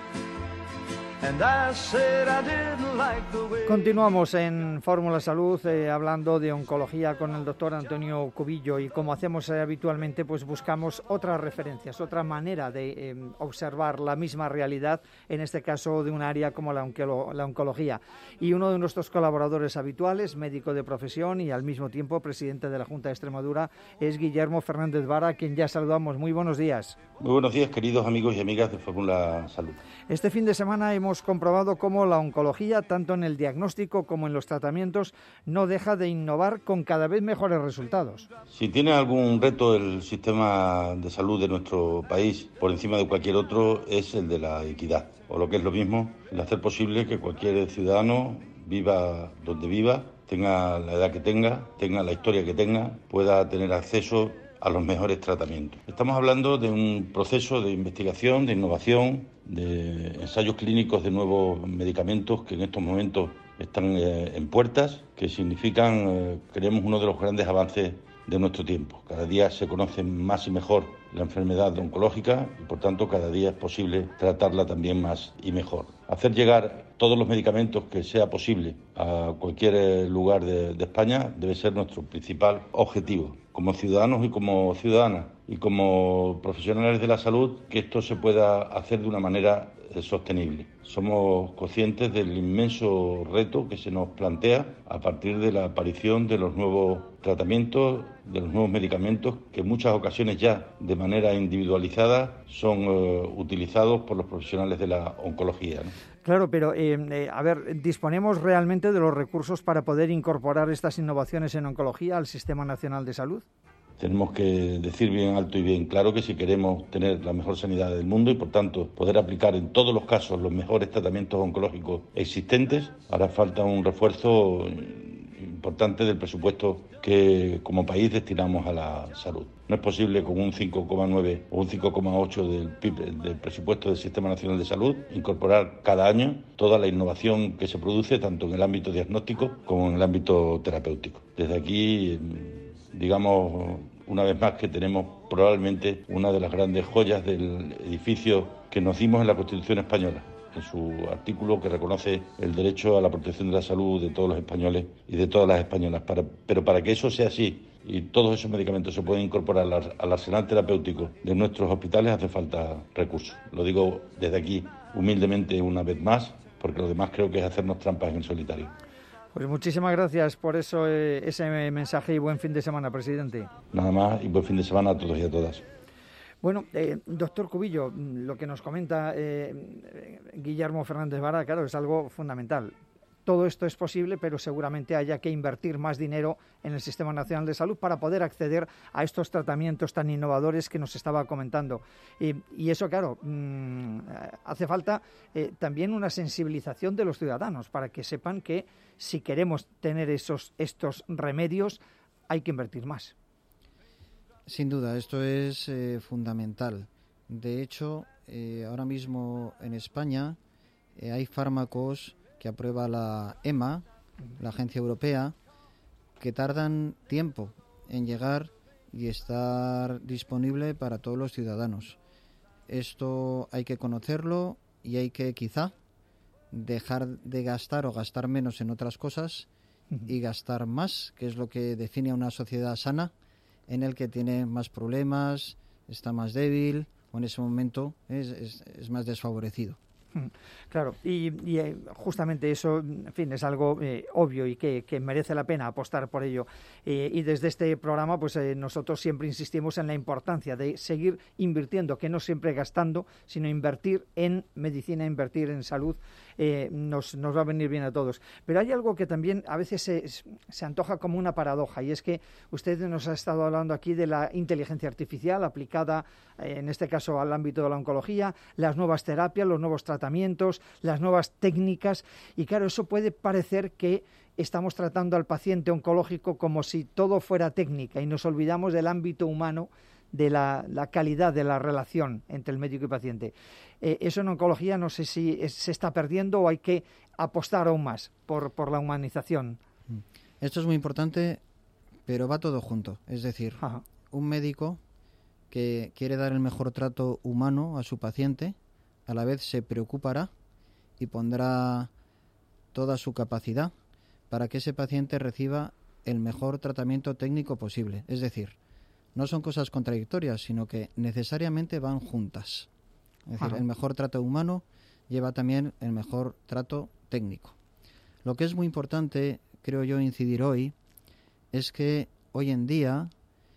Continuamos en Fórmula Salud eh, hablando de oncología con el doctor Antonio Cubillo y como hacemos eh, habitualmente pues buscamos otras referencias, otra manera de eh, observar la misma realidad, en este caso de un área como la, oncolo- la oncología. Y uno de nuestros colaboradores habituales, médico de profesión y al mismo tiempo presidente de la Junta de Extremadura, es Guillermo Fernández Vara, a quien ya saludamos. Muy buenos días. Muy buenos días, queridos amigos y amigas de Fórmula Salud. Este fin de semana hemos comprobado cómo la oncología, tanto en el diagnóstico como en los tratamientos, no deja de innovar con cada vez mejores resultados. Si tiene algún reto el sistema de salud de nuestro país por encima de cualquier otro, es el de la equidad, o lo que es lo mismo, el hacer posible que cualquier ciudadano viva donde viva, tenga la edad que tenga, tenga la historia que tenga, pueda tener acceso a los mejores tratamientos. Estamos hablando de un proceso de investigación, de innovación, de ensayos clínicos de nuevos medicamentos que en estos momentos están eh, en puertas, que significan, eh, creemos, uno de los grandes avances de nuestro tiempo. Cada día se conoce más y mejor la enfermedad oncológica y, por tanto, cada día es posible tratarla también más y mejor. Hacer llegar todos los medicamentos que sea posible a cualquier lugar de, de España debe ser nuestro principal objetivo, como ciudadanos y como ciudadanas y como profesionales de la salud, que esto se pueda hacer de una manera eh, sostenible. Somos conscientes del inmenso reto que se nos plantea a partir de la aparición de los nuevos tratamientos, de los nuevos medicamentos, que en muchas ocasiones ya de manera individualizada son eh, utilizados por los profesionales de la oncología, ¿no? Claro, pero eh, eh, a ver, ¿disponemos realmente de los recursos para poder incorporar estas innovaciones en oncología al Sistema Nacional de Salud? Tenemos que decir bien alto y bien claro que si queremos tener la mejor sanidad del mundo y, por tanto, poder aplicar en todos los casos los mejores tratamientos oncológicos existentes, hará falta un refuerzo importante del presupuesto que como país destinamos a la salud. No es posible con un cinco coma nueve o un cinco coma ocho del P I B, del presupuesto del Sistema Nacional de Salud, incorporar cada año toda la innovación que se produce tanto en el ámbito diagnóstico como en el ámbito terapéutico. Desde aquí, digamos una vez más que tenemos probablemente una de las grandes joyas del edificio que nos dimos en la Constitución española, en su artículo que reconoce el derecho a la protección de la salud de todos los españoles y de todas las españolas. Para, pero para que eso sea así y todos esos medicamentos se puedan incorporar al arsenal terapéutico de nuestros hospitales, hace falta recursos. Lo digo desde aquí humildemente una vez más, porque lo demás creo que es hacernos trampas en el solitario. Pues muchísimas gracias por eso, eh, ese mensaje y buen fin de semana, presidente. Nada más y buen fin de semana a todos y a todas. Bueno, eh, doctor Cubillo, lo que nos comenta eh, Guillermo Fernández Vara, claro, es algo fundamental. Todo esto es posible, pero seguramente haya que invertir más dinero en el Sistema Nacional de Salud para poder acceder a estos tratamientos tan innovadores que nos estaba comentando. Y, y eso, claro, mmm, hace falta eh, también una sensibilización de los ciudadanos para que sepan que si queremos tener esos estos remedios hay que invertir más. Sin duda, esto es eh, fundamental. De hecho, eh, ahora mismo en España eh, hay fármacos que aprueba la E M A, la Agencia Europea, que tardan tiempo en llegar y estar disponible para todos los ciudadanos. Esto hay que conocerlo y hay que quizá dejar de gastar o gastar menos en otras cosas y gastar más, que es lo que define a una sociedad sana, en el que tiene más problemas, está más débil o en ese momento es, es, es más desfavorecido. Claro, y, y eh, justamente eso, en fin, es algo eh, obvio y que, que merece la pena apostar por ello. Eh, y desde este programa, pues eh, nosotros siempre insistimos en la importancia de seguir invirtiendo, que no siempre gastando, sino invertir en medicina, invertir en salud, eh, nos, nos va a venir bien a todos. Pero hay algo que también a veces se, se antoja como una paradoja, y es que usted nos ha estado hablando aquí de la inteligencia artificial aplicada, eh, en este caso al ámbito de la oncología, las nuevas terapias, los nuevos tratamientos, las nuevas técnicas, y claro, eso puede parecer que estamos tratando al paciente oncológico como si todo fuera técnica y nos olvidamos del ámbito humano, de la, la calidad de la relación entre el médico y paciente. Eh, eso en oncología no sé si es, se está perdiendo o hay que apostar aún más por, por la humanización. Esto es muy importante, pero va todo junto. Es decir, Ajá. un médico que quiere dar el mejor trato humano a su paciente, a la vez se preocupará y pondrá toda su capacidad para que ese paciente reciba el mejor tratamiento técnico posible. Es decir, no son cosas contradictorias, sino que necesariamente van juntas. Es decir, Ajá. el mejor trato humano lleva también el mejor trato técnico. Lo que es muy importante, creo yo, incidir hoy, es que hoy en día,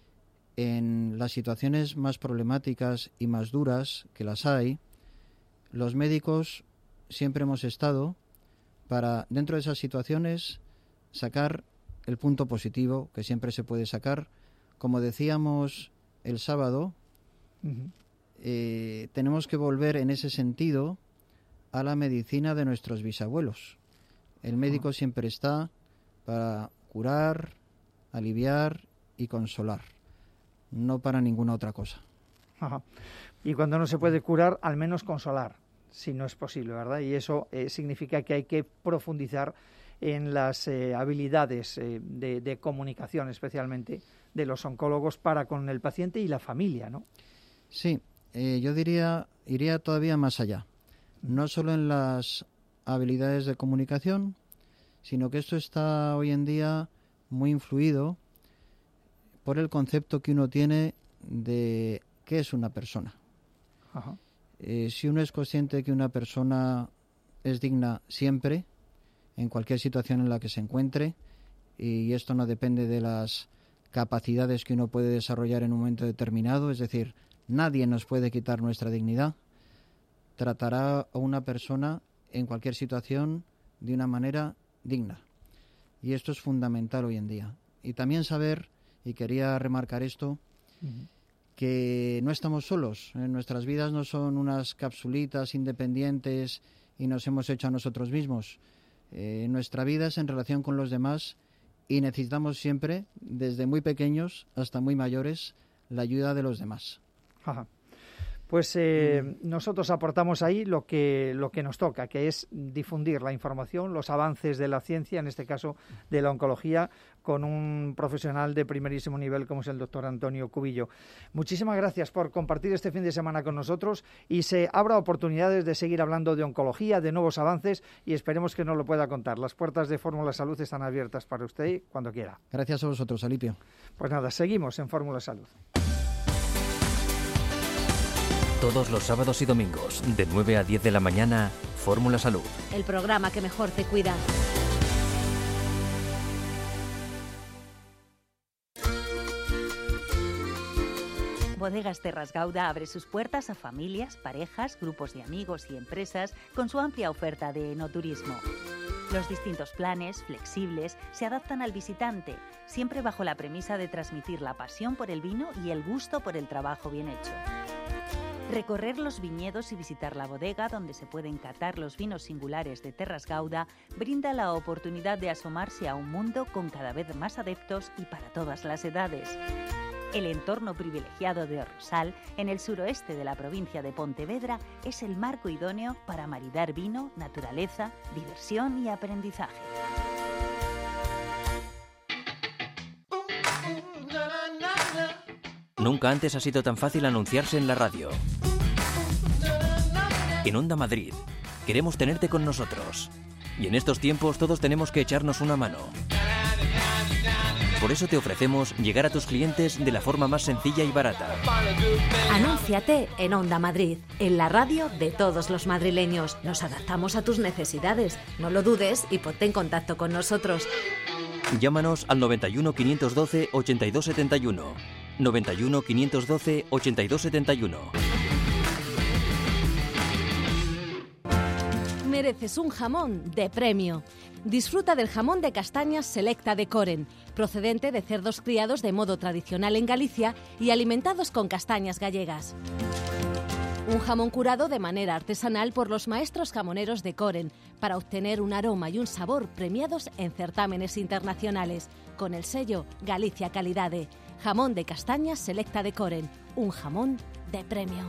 en las situaciones más problemáticas y más duras que las hay, los médicos siempre hemos estado para, dentro de esas situaciones, sacar el punto positivo que siempre se puede sacar. Como decíamos el sábado, uh-huh. eh, tenemos que volver en ese sentido a la medicina de nuestros bisabuelos. El médico uh-huh. siempre está para curar, aliviar y consolar, no para ninguna otra cosa. Ajá. Y cuando no se puede curar, al menos consolar, si no es posible, ¿verdad? Y eso eh, significa que hay que profundizar en las eh, habilidades eh, de, de comunicación, especialmente de los oncólogos para con el paciente y la familia, ¿no? Sí, eh, yo diría, iría todavía más allá. No solo en las habilidades de comunicación, sino que esto está hoy en día muy influido por el concepto que uno tiene de qué es una persona. Ajá. Eh, si uno es consciente que una persona es digna siempre, en cualquier situación en la que se encuentre, y esto no depende de las capacidades que uno puede desarrollar en un momento determinado, es decir, nadie nos puede quitar nuestra dignidad, tratará a una persona en cualquier situación de una manera digna. Y esto es fundamental hoy en día. Y también saber, y quería remarcar esto, uh-huh. que no estamos solos. En nuestras vidas no son unas capsulitas independientes y nos hemos hecho a nosotros mismos. Eh, nuestra vida es en relación con los demás y necesitamos siempre, desde muy pequeños hasta muy mayores, la ayuda de los demás. Ajá. Pues eh, nosotros aportamos ahí lo que, lo que nos toca, que es difundir la información, los avances de la ciencia, en este caso de la oncología, con un profesional de primerísimo nivel como es el doctor Antonio Cubillo. Muchísimas gracias por compartir este fin de semana con nosotros y se abra oportunidades de seguir hablando de oncología, de nuevos avances y esperemos que nos lo pueda contar. Las puertas de Fórmula Salud están abiertas para usted cuando quiera. Gracias a vosotros, Alipio. Pues nada, seguimos en Fórmula Salud. Todos los sábados y domingos, de nueve a diez de la mañana, Fórmula Salud. El programa que mejor te cuida. Bodegas Terras Gauda abre sus puertas a familias, parejas, grupos de amigos y empresas con su amplia oferta de enoturismo. Los distintos planes, flexibles, se adaptan al visitante, siempre bajo la premisa de transmitir la pasión por el vino y el gusto por el trabajo bien hecho. Recorrer los viñedos y visitar la bodega donde se pueden catar los vinos singulares de Terras Gauda brinda la oportunidad de asomarse a un mundo con cada vez más adeptos y para todas las edades. El entorno privilegiado de Rosal, en el suroeste de la provincia de Pontevedra, es el marco idóneo para maridar vino, naturaleza, diversión y aprendizaje. Nunca antes ha sido tan fácil anunciarse en la radio. En Onda Madrid, queremos tenerte con nosotros. Y en estos tiempos todos tenemos que echarnos una mano. Por eso te ofrecemos llegar a tus clientes de la forma más sencilla y barata. Anúnciate en Onda Madrid, en la radio de todos los madrileños. Nos adaptamos a tus necesidades. No lo dudes y ponte en contacto con nosotros. Llámanos al noventa y uno, quinientos doce, ochenta y dos setenta y uno. noventa y uno, quinientos doce, ochenta y dos setenta y uno. Mereces un jamón de premio. Disfruta del jamón de castañas Selecta de Coren, procedente de cerdos criados de modo tradicional en Galicia y alimentados con castañas gallegas. Un jamón curado de manera artesanal por los maestros jamoneros de Coren para obtener un aroma y un sabor premiados en certámenes internacionales con el sello Galicia Calidade. Jamón de castañas Selecta de Coren, un jamón de premio.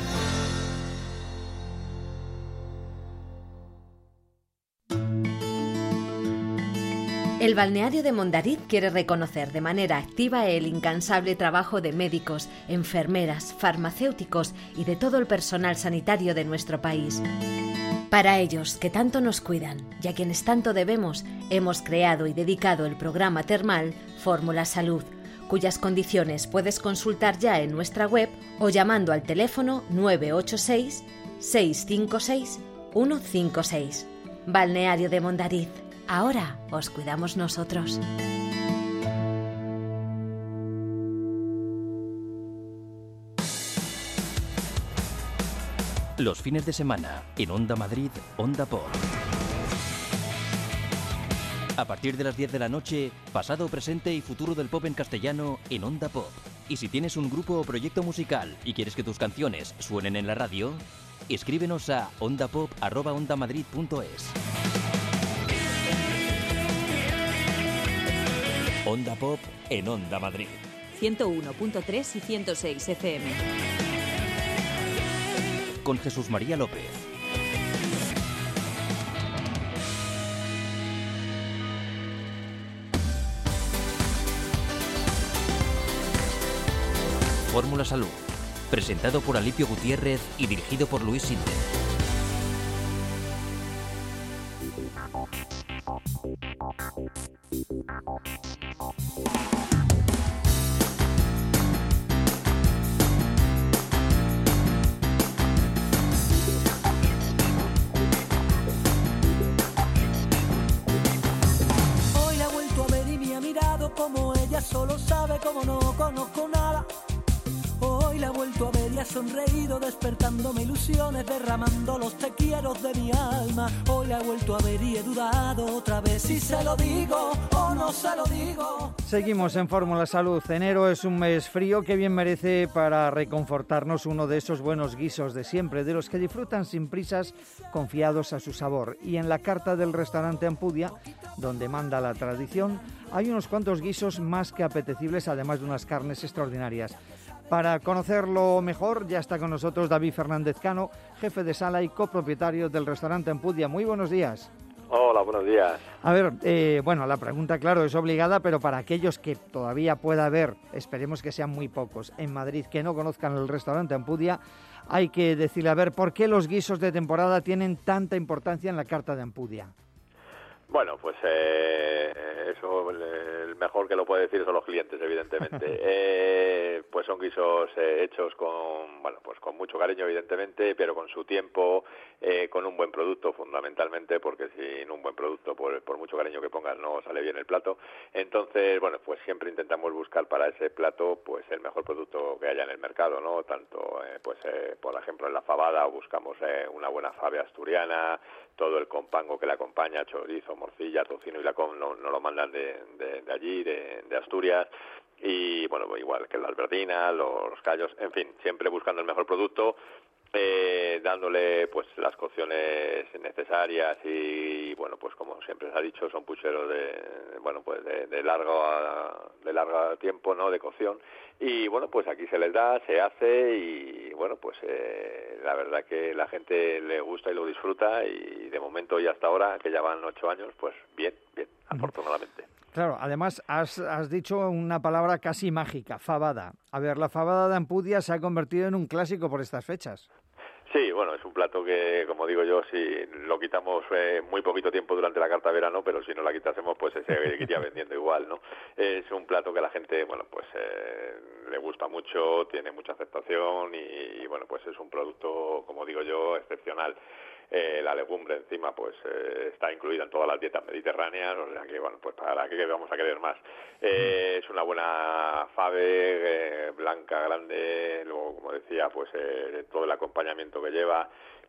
El balneario de Mondariz quiere reconocer de manera activa el incansable trabajo de médicos, enfermeras, farmacéuticos y de todo el personal sanitario de nuestro país. Para ellos, que tanto nos cuidan y a quienes tanto debemos, hemos creado y dedicado el programa termal Fórmula Salud, cuyas condiciones puedes consultar ya en nuestra web o llamando al teléfono nueve ocho seis, seis cinco seis, uno cinco seis. Balneario de Mondariz. Ahora os cuidamos nosotros. Los fines de semana, en Onda Madrid, Onda Pop. A partir de las diez de la noche, pasado, presente y futuro del pop en castellano en Onda Pop. Y si tienes un grupo o proyecto musical y quieres que tus canciones suenen en la radio, escríbenos a ondapop arroba ondamadrid punto es. Onda Pop en Onda Madrid. ciento uno punto tres y ciento seis F M. Con Jesús María López. Fórmula Salud. Presentado por Alipio Gutiérrez y dirigido por Luis Sinte. Hoy la he vuelto a ver y me ha mirado como ella solo sabe, como no conozco nada. Hoy la he vuelto a ver y ha sonreído, despertándome ilusiones, derramando los te quiero de mi alma. Hoy la he vuelto a ver y he dudado otra vez si se lo digo o no se lo digo. Seguimos en Fórmula Salud. Enero es un mes frío que bien merece para reconfortarnos uno de esos buenos guisos de siempre, de los que disfrutan sin prisas, confiados a su sabor. Y en la carta del restaurante Ampudia, donde manda la tradición, hay unos cuantos guisos más que apetecibles, además de unas carnes extraordinarias. Para conocerlo mejor, ya está con nosotros David Fernández Cano, jefe de sala y copropietario del restaurante Ampudia. Muy buenos días. Hola, buenos días. A ver, eh, bueno, la pregunta, claro, es obligada, pero para aquellos que todavía pueda haber, esperemos que sean muy pocos, en Madrid, que no conozcan el restaurante Ampudia, hay que decirle, a ver, ¿por qué los guisos de temporada tienen tanta importancia en la carta de Ampudia? Bueno, pues eh, eso el mejor que lo puede decir son los clientes, evidentemente. eh, pues son guisos eh, hechos con, bueno, pues con mucho cariño, evidentemente, pero con su tiempo, eh, con un buen producto, fundamentalmente, porque sin un buen producto, por, por mucho cariño que pongas, no sale bien el plato. Entonces, bueno, pues siempre intentamos buscar para ese plato, pues el mejor producto que haya en el mercado, ¿no? Tanto, eh, pues, eh, por ejemplo, en la fabada buscamos eh, una buena fave asturiana, todo el compango que la acompaña, chorizo, morcilla, tocino y lacón, no, no lo mandan de, de, de allí, de, de Asturias, y bueno, igual que las verdinas, los, los callos, en fin, siempre buscando el mejor producto, eh, dándole pues las cocciones necesarias y bueno, pues como siempre se ha dicho, son pucheros de bueno pues de, de largo a, de largo tiempo, ¿no?, de cocción, y bueno, pues aquí se les da, se hace y bueno, pues eh, la verdad que la gente le gusta y lo disfruta, y de momento y hasta ahora, que ya van ocho años, pues bien, bien, afortunadamente. Claro, además has, has dicho una palabra casi mágica, fabada. A ver, la fabada de Ampudia se ha convertido en un clásico por estas fechas. Sí, bueno, es un plato que, como digo yo, si lo quitamos eh, muy poquito tiempo durante la carta de verano, pero si no la quitásemos, pues se seguiría vendiendo igual, ¿no? Es un plato que a la gente, bueno, pues eh, le gusta mucho, tiene mucha aceptación y, y, bueno, pues es un producto, como digo yo, excepcional. Eh, la legumbre encima pues eh, está incluida en todas las dietas mediterráneas, o sea que bueno, pues para qué vamos a querer más. Eh, es una buena fave, eh, blanca, grande, luego como decía, pues eh, todo el acompañamiento que lleva,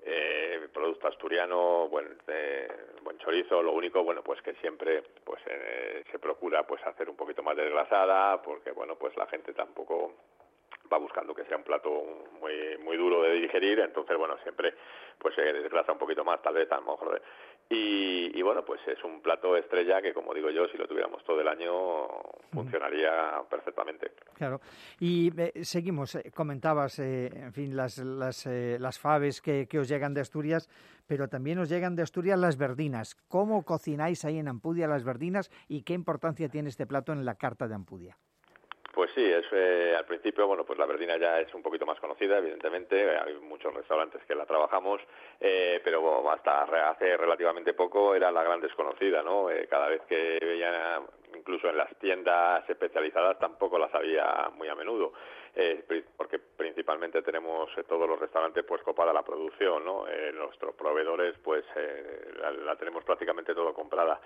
eh, producto asturiano, buen, eh, buen chorizo, lo único, bueno, pues que siempre pues eh, se procura pues hacer un poquito más desgrasada, porque bueno, pues la gente tampoco va buscando que sea un plato muy muy duro de digerir, entonces bueno, siempre pues se desgrasa un poquito más, tal vez a lo mejor, y, y bueno, pues es un plato estrella que, como digo yo, si lo tuviéramos todo el año funcionaría mm. perfectamente. Claro, y eh, seguimos, eh, comentabas, eh, en fin, las las, eh, las faves que, que os llegan de Asturias, pero también os llegan de Asturias las verdinas. ¿Cómo cocináis ahí en Ampudia las verdinas y qué importancia tiene este plato en la carta de Ampudia? Pues sí, es, eh, al principio, bueno, pues la verdina ya es un poquito más conocida, evidentemente, hay muchos restaurantes que la trabajamos, eh, pero bueno, hasta hace relativamente poco era la gran desconocida, ¿no? Eh, cada vez que veía, incluso en las tiendas especializadas, tampoco las había muy a menudo, eh, porque principalmente tenemos eh, todos los restaurantes pues copada la producción, ¿no? Eh, nuestros proveedores pues eh, la, la tenemos prácticamente todo comprada.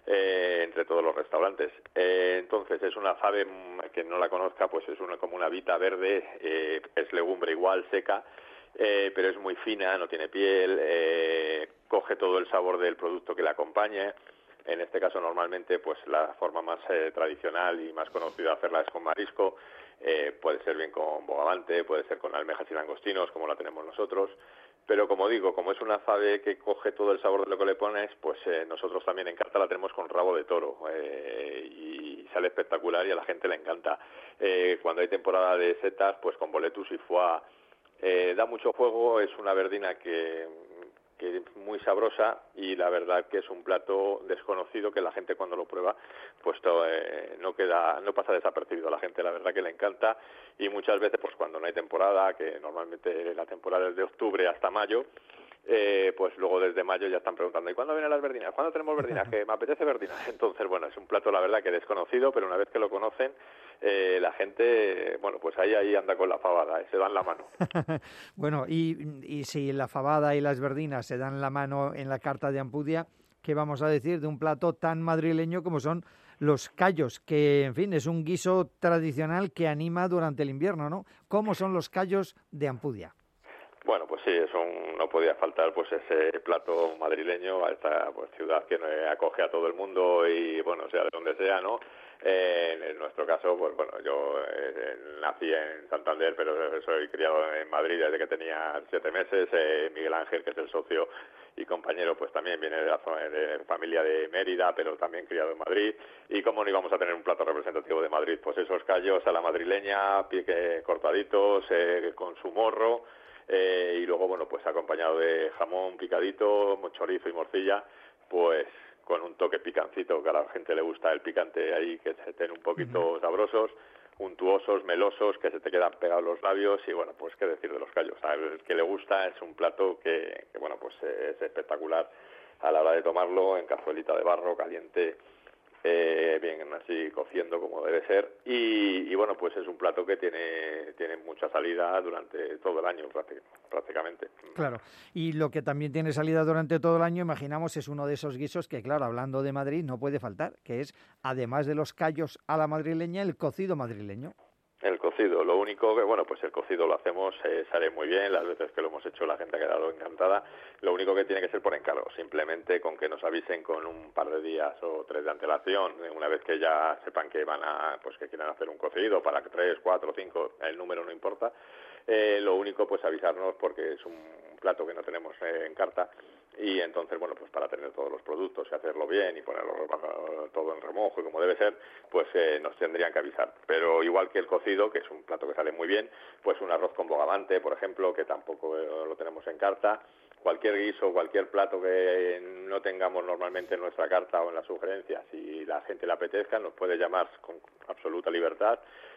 Eh, entre todos los restaurantes. Eh, entonces es una fave que no la conozca, pues es una como una vita verde, eh, es legumbre igual, seca, eh, pero es muy fina, no tiene piel, eh, coge todo el sabor del producto que la acompaña. En este caso normalmente pues la forma más eh, tradicional y más conocida de hacerla es con marisco, eh, puede ser bien con bogavante, puede ser con almejas y langostinos como la tenemos nosotros. Pero como digo, como es una fave que coge todo el sabor de lo que le pones, pues eh, nosotros también en carta la tenemos con rabo de toro eh, y sale espectacular y a la gente le encanta. Eh, cuando hay temporada de setas, pues con boletus y foie, eh, da mucho juego, es una verdina que, que es muy sabrosa y la verdad que es un plato desconocido que la gente cuando lo prueba pues to, eh, no queda, no pasa desapercibido. A la gente la verdad que le encanta y muchas veces pues cuando no hay temporada, que normalmente la temporada es de octubre hasta mayo, eh, pues luego desde mayo ya están preguntando ¿y cuándo vienen las verdinas? ¿Cuándo tenemos verdinas? Que me apetece verdinas. Entonces bueno, es un plato la verdad que desconocido, pero una vez que lo conocen eh, la gente, bueno, pues ahí ahí anda con la fabada, eh, se dan la mano. Bueno, y, y si la fabada y las verdinas se dan la mano en la carta de Ampudia, ¿qué vamos a decir de un plato tan madrileño como son los callos? Que, en fin, es un guiso tradicional que anima durante el invierno, ¿no? ¿Cómo son los callos de Ampudia? Bueno, pues sí, es un, no podía faltar pues ese plato madrileño a esta pues, ciudad que acoge a todo el mundo y, bueno, sea de donde sea, ¿no? Eh, en nuestro caso, pues bueno, yo eh, nací en Santander, pero soy criado en Madrid desde que tenía siete meses. Eh, Miguel Ángel, que es el socio y compañero, pues también viene de la zona de familia de Mérida, pero también criado en Madrid. Y cómo no íbamos a tener un plato representativo de Madrid, pues esos callos a la madrileña, pique cortaditos, eh, con su morro, eh, y luego, bueno, pues acompañado de jamón picadito, chorizo y morcilla, pues con un toque picancito, que a la gente le gusta el picante ahí, que se estén un poquito uh-huh. sabrosos, untuosos, melosos, que se te quedan pegados los labios, y bueno, pues qué decir de los callos. Al que le gusta es un plato que, que bueno, pues es espectacular a la hora de tomarlo, en cazuelita de barro, caliente, eh, bien así cociendo como debe ser, y, y bueno, pues es un plato que tiene, tiene mucha salida durante todo el año prácticamente. Claro, y lo que también tiene salida durante todo el año, imaginamos, es uno de esos guisos que, claro, hablando de Madrid, no puede faltar, que es, además de los callos a la madrileña, el cocido madrileño. El cocido, lo único que, bueno, pues el cocido lo hacemos, eh, sale muy bien, las veces que lo hemos hecho la gente ha quedado encantada, lo único que tiene que ser por encargo, simplemente con que nos avisen con un par de días o tres de antelación, una vez que ya sepan que van a, pues que quieren hacer un cocido para tres, cuatro, cinco, el número no importa, eh, lo único pues avisarnos porque es un plato que no tenemos eh, en carta, y entonces, bueno, pues para tener todos los productos y hacerlo bien y ponerlo todo en remojo y como debe ser, pues eh, nos tendrían que avisar. Pero igual que el cocido, que es un plato que sale muy bien, pues un arroz con bogavante, por ejemplo, que tampoco eh, lo tenemos en carta, cualquier guiso, cualquier plato que no tengamos normalmente en nuestra carta o en las sugerencias, si la gente le apetezca, nos puede llamar con absoluta libertad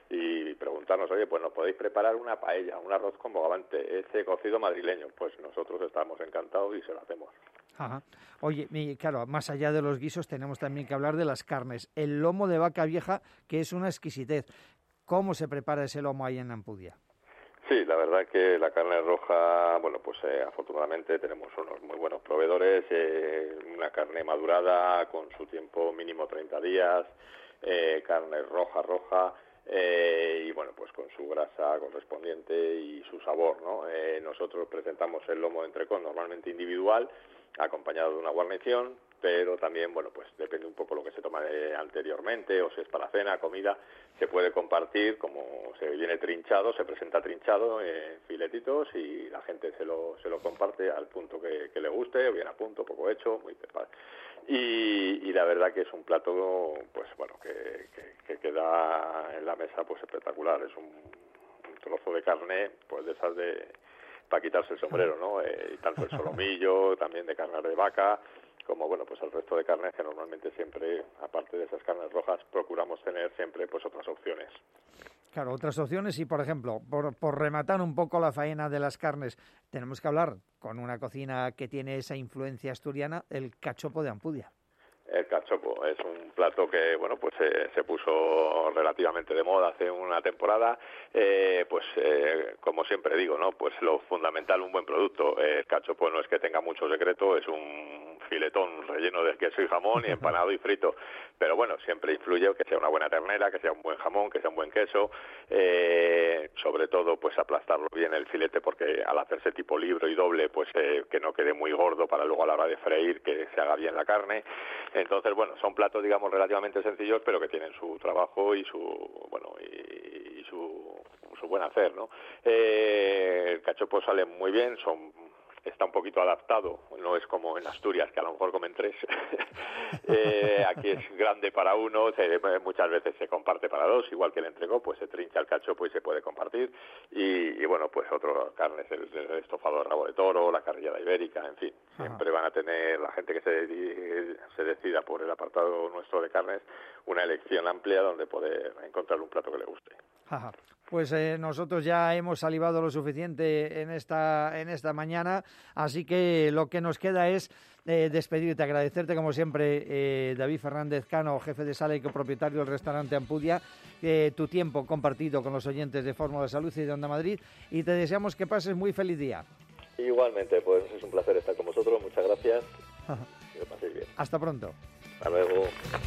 y preguntarnos, oye, pues nos podéis preparar una paella, un arroz con bogavante, ese cocido madrileño, pues nosotros estamos encantados y se lo hacemos. Ajá. Oye, y claro, más allá de los guisos tenemos también que hablar de las carnes. El lomo de vaca vieja, que es una exquisitez. ¿Cómo se prepara ese lomo ahí en Ampudia? Sí, la verdad que la carne roja, bueno, pues eh, afortunadamente tenemos unos muy buenos proveedores, eh, una carne madurada con su tiempo mínimo treinta días, eh, carne roja, roja, eh, y bueno, pues con su grasa correspondiente y su sabor, ¿no? Eh, nosotros presentamos el lomo de entrecot normalmente individual, acompañado de una guarnición, pero también, bueno, pues depende un poco lo que se toma eh, anteriormente, o si es para cena, comida, se puede compartir, como se viene trinchado, se presenta trinchado en eh, filetitos y la gente se lo se lo comparte al punto que, que le guste, bien a punto, poco hecho, muy preparado. Y, y la verdad que es un plato, pues bueno, que, que, que queda en la mesa pues espectacular, es un, un trozo de carne, pues de esas de para quitarse el sombrero, ¿no? Eh, y tanto el solomillo, también de carne de vaca, como bueno, pues el resto de carnes que normalmente siempre, aparte de esas carnes rojas, procuramos tener siempre pues otras opciones. Claro, otras opciones y, por ejemplo, por, por rematar un poco la faena de las carnes, tenemos que hablar con una cocina que tiene esa influencia asturiana, el cachopo de Ampudia. El cachopo es un plato que, bueno, pues eh, se puso relativamente de moda hace una temporada, eh, pues eh, como siempre digo, ¿no? Pues lo fundamental, un buen producto. Eh, el cachopo no es que tenga mucho secreto, es un filetón relleno de queso y jamón y empanado y frito, pero bueno, siempre influye que sea una buena ternera, que sea un buen jamón, que sea un buen queso, eh, sobre todo pues aplastarlo bien el filete, porque al hacerse tipo libro y doble, pues eh, que no quede muy gordo para luego a la hora de freír, que se haga bien la carne. Entonces, bueno, son platos, digamos, relativamente sencillos, pero que tienen su trabajo y su, bueno, y, y su, su buen hacer, ¿no? Eh, el cachopo sale muy bien, son está un poquito adaptado, no es como en Asturias, que a lo mejor comen tres. eh, aquí es grande para uno, se, muchas veces se comparte para dos, igual que el entrecot, pues se trincha el cachopo y se puede compartir. Y, y bueno, pues otras carnes, el, el estofado de rabo de toro, la carrillada ibérica, en fin. Siempre van a tener la gente que se, se decida por el apartado nuestro de carnes, una elección amplia donde poder encontrar un plato que le guste. Ajá. Pues eh, nosotros ya hemos salivado lo suficiente en esta en esta mañana, así que lo que nos queda es eh, despedirte, agradecerte como siempre, eh, David Fernández Cano, jefe de sala y copropietario del restaurante Ampudia, eh, tu tiempo compartido con los oyentes de Fórmula Salud y de Onda Madrid, y te deseamos que pases muy feliz día. Igualmente, pues es un placer estar con vosotros, muchas gracias, que lo paséis bien. Hasta pronto. Hasta luego.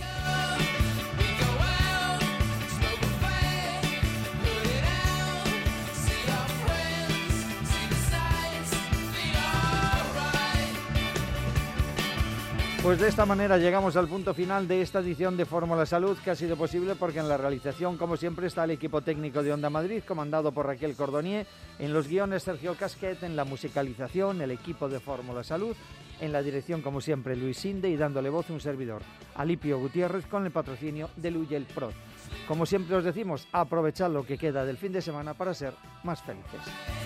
Pues de esta manera llegamos al punto final de esta edición de Fórmula Salud, que ha sido posible porque en la realización, como siempre, está el equipo técnico de Onda Madrid, comandado por Raquel Cordonier, en los guiones Sergio Casquet, en la musicalización, el equipo de Fórmula Salud, En la dirección, como siempre, Luis Sinde, y dándole voz un servidor, Alipio Gutiérrez, con el patrocinio de Luyel Prod. Como siempre os decimos, aprovechad lo que queda del fin de semana para ser más felices.